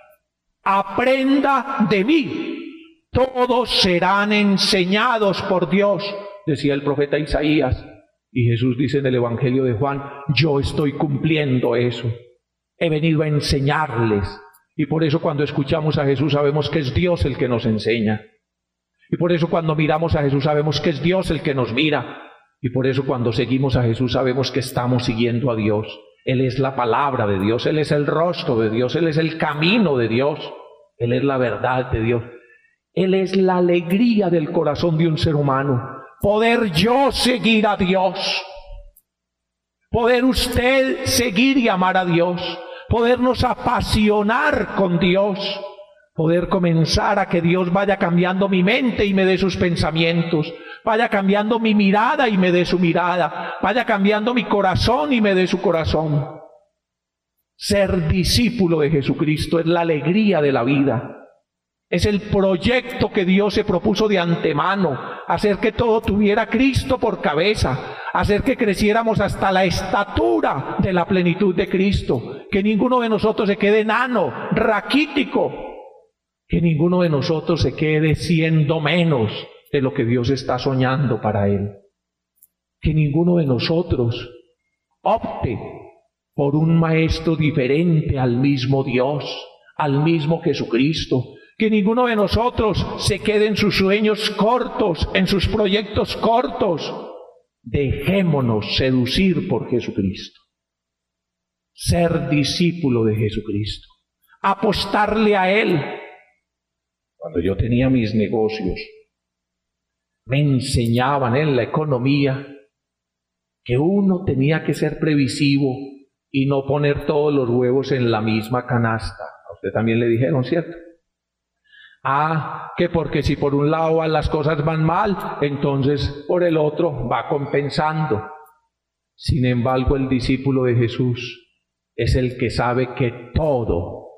aprenda de mí. Todos serán enseñados por Dios, decía el profeta Isaías. Y Jesús dice en el Evangelio de Juan: yo estoy cumpliendo eso. He venido a enseñarles. Y por eso cuando escuchamos a Jesús sabemos que es Dios el que nos enseña. Y por eso cuando miramos a Jesús sabemos que es Dios el que nos mira. Y por eso cuando seguimos a Jesús sabemos que estamos siguiendo a Dios. Él es la palabra de Dios, Él es el rostro de Dios, Él es el camino de Dios, Él es la verdad de Dios. Él es la alegría del corazón de un ser humano. Poder yo seguir a Dios. Poder usted seguir y amar a Dios. Podernos apasionar con Dios. Poder comenzar a que Dios vaya cambiando mi mente y me dé sus pensamientos. Vaya cambiando mi mirada y me dé su mirada. Vaya cambiando mi corazón y me dé su corazón. Ser discípulo de Jesucristo es la alegría de la vida. Es el proyecto que Dios se propuso de antemano, hacer que todo tuviera Cristo por cabeza, hacer que creciéramos hasta la estatura de la plenitud de Cristo, que ninguno de nosotros se quede enano, raquítico, que ninguno de nosotros se quede siendo menos de lo que Dios está soñando para él, que ninguno de nosotros opte por un maestro diferente al mismo Dios, al mismo Jesucristo. Que ninguno de nosotros se quede en sus sueños cortos, en sus proyectos cortos. Dejémonos seducir por Jesucristo. Ser discípulo de Jesucristo. Apostarle a Él. Cuando yo tenía mis negocios, me enseñaban en la economía que uno tenía que ser previsivo y no poner todos los huevos en la misma canasta. A usted también le dijeron, ¿cierto? Que porque si por un lado las cosas van mal, entonces por el otro va compensando. Sin embargo, el discípulo de Jesús es el que sabe que todo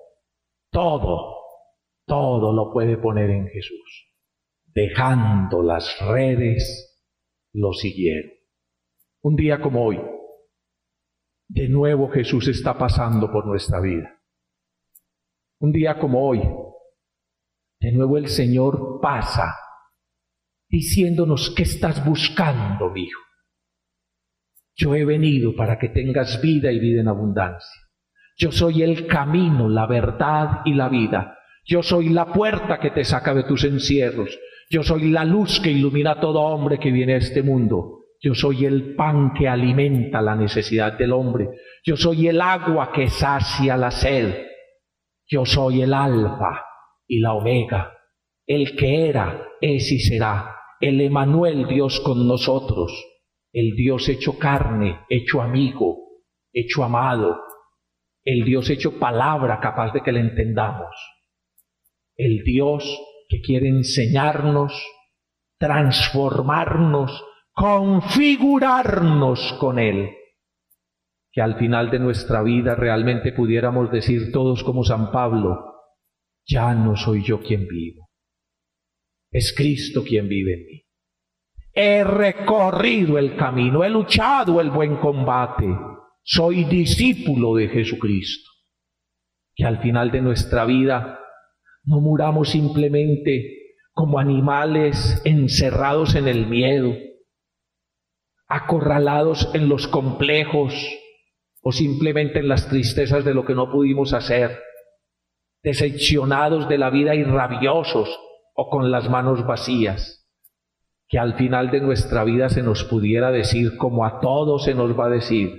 lo puede poner en Jesús. Dejando las redes, lo siguieron. Un día como hoy, de nuevo Jesús está pasando por nuestra vida. Un día como hoy, de nuevo el Señor pasa diciéndonos: ¿qué estás buscando, mi hijo? Yo he venido para que tengas vida y vida en abundancia. Yo soy el camino, la verdad y la vida. Yo soy la puerta que te saca de tus encierros. Yo soy la luz que ilumina a todo hombre que viene a este mundo. Yo soy el pan que alimenta la necesidad del hombre. Yo soy el agua que sacia la sed. Yo soy el alfa y la omega, el que era, es y será, el Emanuel, Dios con nosotros, el Dios hecho carne, hecho amigo, hecho amado, el Dios hecho palabra capaz de que le entendamos, el Dios que quiere enseñarnos, transformarnos, configurarnos con Él, que al final de nuestra vida realmente pudiéramos decir todos como San Pablo: ya no soy yo quien vivo, es Cristo quien vive en mí. He recorrido el camino, he luchado el buen combate, soy discípulo de Jesucristo. Que al final de nuestra vida no muramos simplemente como animales encerrados en el miedo, acorralados en los complejos o simplemente en las tristezas de lo que no pudimos hacer, decepcionados de la vida y rabiosos o con las manos vacías. Que al final de nuestra vida se nos pudiera decir, como a todos se nos va a decir: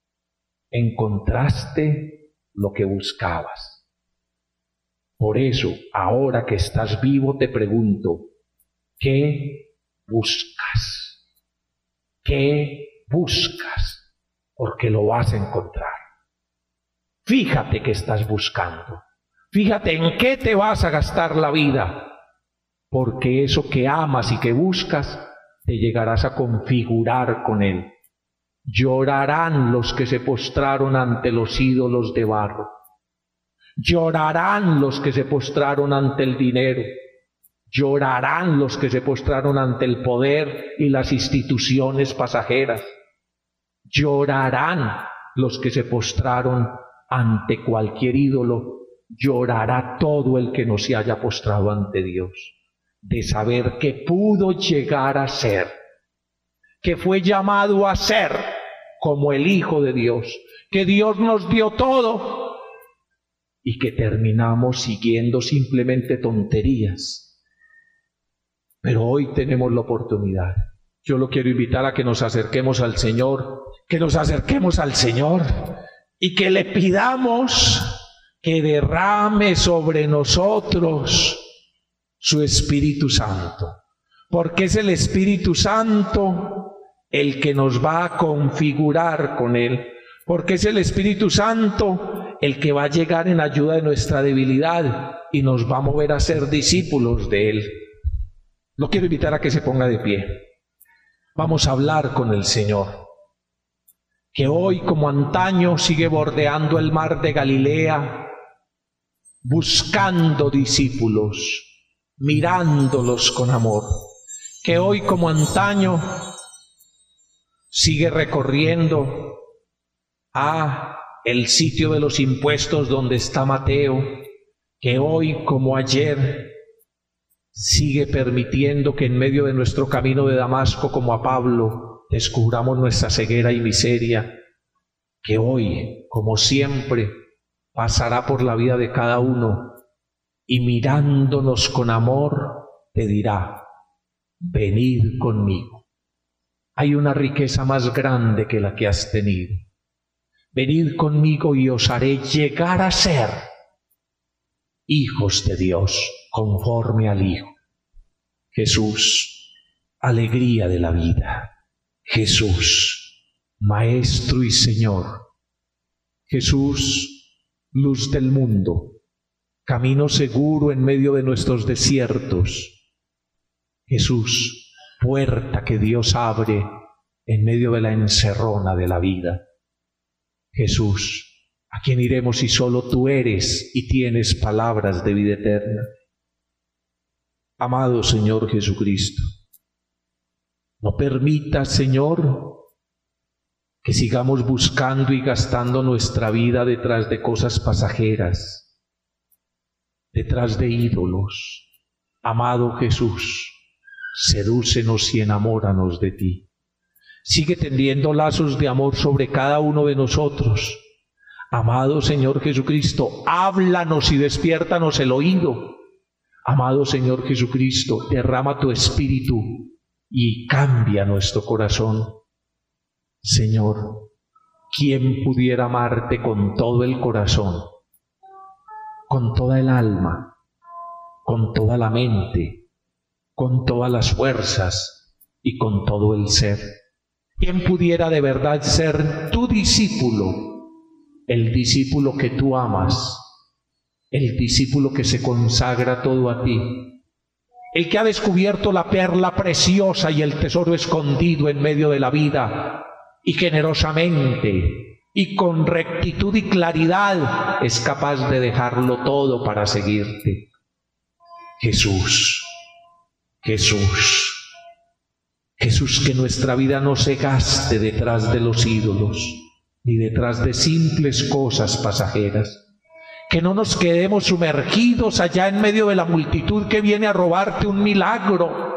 encontraste lo que buscabas. Por eso, ahora que estás vivo, te pregunto: ¿qué buscas? ¿Qué buscas? Porque lo vas a encontrar. Fíjate que estás buscando. Fíjate en qué te vas a gastar la vida, porque eso que amas y que buscas, te llegarás a configurar con él. Llorarán los que se postraron ante los ídolos de barro. Llorarán los que se postraron ante el dinero. Llorarán los que se postraron ante el poder y las instituciones pasajeras. Llorarán los que se postraron ante cualquier ídolo. Llorará todo el que no se haya postrado ante Dios, de saber que pudo llegar a ser, que fue llamado a ser como el Hijo de Dios, que Dios nos dio todo y que terminamos siguiendo simplemente tonterías. Pero hoy tenemos la oportunidad. Yo lo quiero invitar a que nos acerquemos al Señor, y que le pidamos que derrame sobre nosotros su Espíritu Santo, porque es el Espíritu Santo el que nos va a configurar con Él, porque es el Espíritu Santo el que va a llegar en ayuda de nuestra debilidad y nos va a mover a ser discípulos de Él. Lo quiero invitar a que se ponga de pie. Vamos a hablar con el Señor, que hoy como antaño sigue bordeando el mar de Galilea, buscando discípulos, mirándolos con amor, que hoy como antaño sigue recorriendo el sitio de los impuestos donde está Mateo, que hoy como ayer sigue permitiendo que en medio de nuestro camino de Damasco, como a Pablo, descubramos nuestra ceguera y miseria, que hoy, como siempre, pasará por la vida de cada uno y mirándonos con amor te dirá: venid conmigo. Hay una riqueza más grande que la que has tenido. Venid conmigo y os haré llegar a ser hijos de Dios, conforme al Hijo. Jesús, alegría de la vida. Jesús, Maestro y Señor. Jesús, luz del mundo, camino seguro en medio de nuestros desiertos. Jesús, puerta que Dios abre en medio de la encerrona de la vida. Jesús, ¿a quién iremos si solo tú eres y tienes palabras de vida eterna? Amado Señor Jesucristo, no permitas, Señor, que sigamos buscando y gastando nuestra vida detrás de cosas pasajeras, detrás de ídolos. Amado Jesús, sedúcenos y enamóranos de ti. Sigue tendiendo lazos de amor sobre cada uno de nosotros. Amado Señor Jesucristo, háblanos y despiértanos el oído. Amado Señor Jesucristo, derrama tu Espíritu y cambia nuestro corazón. Señor, ¿quién pudiera amarte con todo el corazón, con toda el alma, con toda la mente, con todas las fuerzas y con todo el ser? ¿Quién pudiera de verdad ser tu discípulo, el discípulo que tú amas, el discípulo que se consagra todo a ti, el que ha descubierto la perla preciosa y el tesoro escondido en medio de la vida, y generosamente y con rectitud y claridad es capaz de dejarlo todo para seguirte? Jesús, Jesús, Jesús, que nuestra vida no se gaste detrás de los ídolos, ni detrás de simples cosas pasajeras. Que no nos quedemos sumergidos allá en medio de la multitud que viene a robarte un milagro,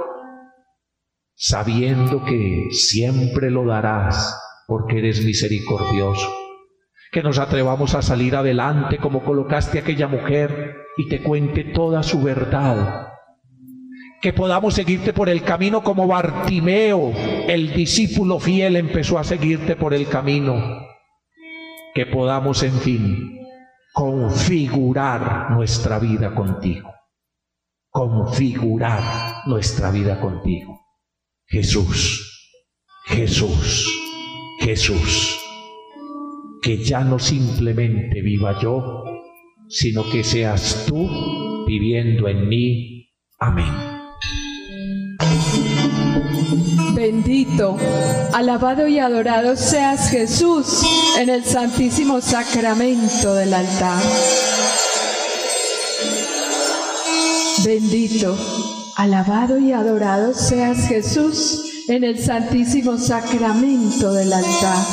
sabiendo que siempre lo darás porque eres misericordioso. Que nos atrevamos a salir adelante como colocaste a aquella mujer y te cuente toda su verdad. Que podamos seguirte por el camino como Bartimeo, el discípulo fiel, empezó a seguirte por el camino. Que podamos, en fin, configurar nuestra vida contigo. Configurar nuestra vida contigo. Jesús, Jesús, Jesús, que ya no simplemente viva yo, sino que seas tú viviendo en mí. Amén. Bendito, alabado y adorado seas Jesús en el santísimo sacramento del altar. Bendito, alabado y adorado seas Jesús en el santísimo sacramento del altar.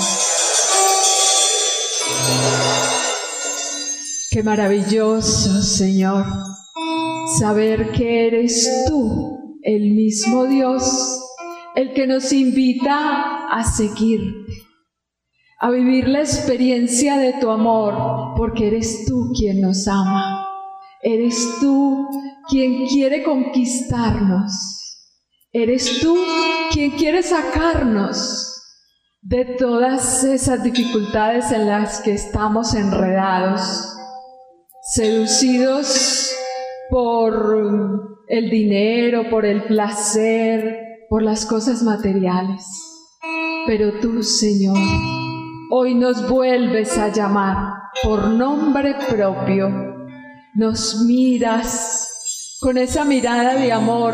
Qué maravilloso, Señor, saber que eres tú, el mismo Dios, el que nos invita a seguirte, a vivir la experiencia de tu amor, porque eres tú quien nos ama, eres tú quien quiere conquistarnos, eres tú quien quiere sacarnos de todas esas dificultades en las que estamos enredados, seducidos por el dinero, por el placer, por las cosas materiales. Pero tú, Señor, hoy nos vuelves a llamar por nombre propio. Nos miras con esa mirada de amor,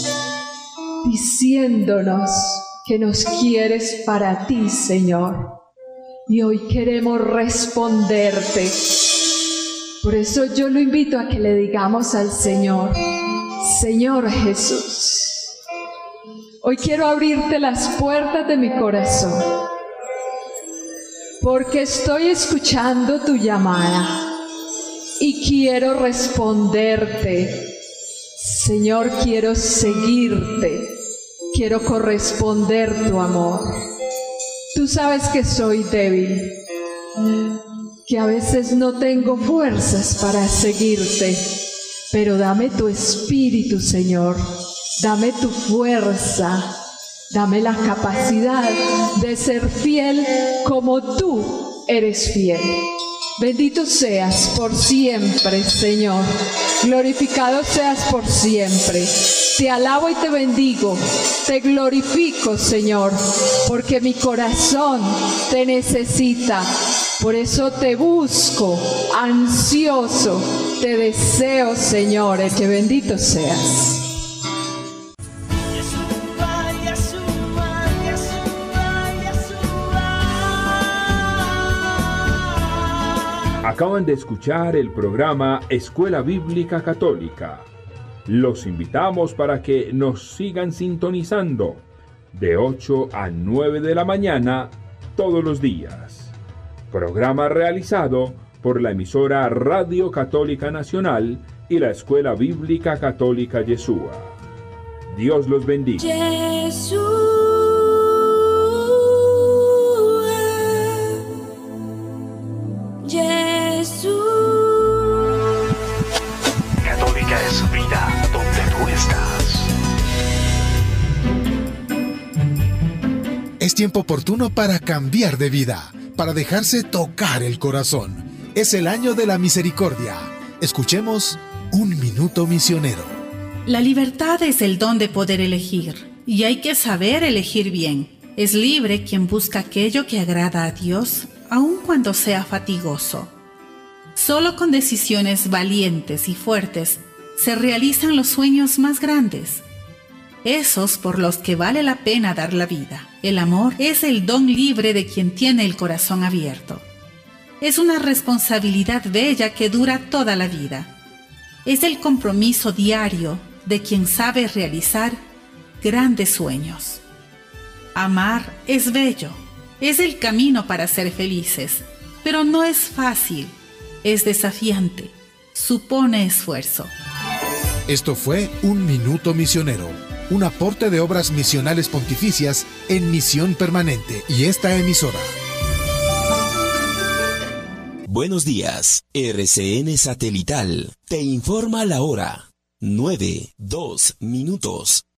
diciéndonos que nos quieres para ti, Señor. Y hoy queremos responderte. Por eso yo lo invito a que le digamos al Señor: Señor Jesús, hoy quiero abrirte las puertas de mi corazón, porque estoy escuchando tu llamada y quiero responderte. Señor, quiero seguirte, quiero corresponder tu amor. Tú sabes que soy débil, que a veces no tengo fuerzas para seguirte, pero dame tu espíritu, Señor, dame tu fuerza, dame la capacidad de ser fiel como tú eres fiel. Bendito seas por siempre, Señor, glorificado seas por siempre. Te alabo y te bendigo, te glorifico, Señor, porque mi corazón te necesita. Por eso te busco, ansioso, te deseo, Señor, el que bendito seas. Acaban de escuchar el programa Escuela Bíblica Católica. Los invitamos para que nos sigan sintonizando de 8 a 9 de la mañana todos los días. Programa realizado por la emisora Radio Católica Nacional y la Escuela Bíblica Católica Yeshua. Dios los bendiga. Católica es vida donde tú estás. Es tiempo oportuno para cambiar de vida, para dejarse tocar el corazón. Es el año de la misericordia. Escuchemos Un Minuto Misionero. La libertad es el don de poder elegir, y hay que saber elegir bien. Es libre quien busca aquello que agrada a Dios, aun cuando sea fatigoso. Solo con decisiones valientes y fuertes se realizan los sueños más grandes, esos por los que vale la pena dar la vida. El amor es el don libre de quien tiene el corazón abierto. Es una responsabilidad bella que dura toda la vida. Es el compromiso diario de quien sabe realizar grandes sueños. Amar es bello, es el camino para ser felices, pero no es fácil, es desafiante, supone esfuerzo. Esto fue Un Minuto Misionero, un aporte de obras misionales pontificias en misión permanente y esta emisora. Buenos días, RCN Satelital te informa la hora, 9:02 minutos.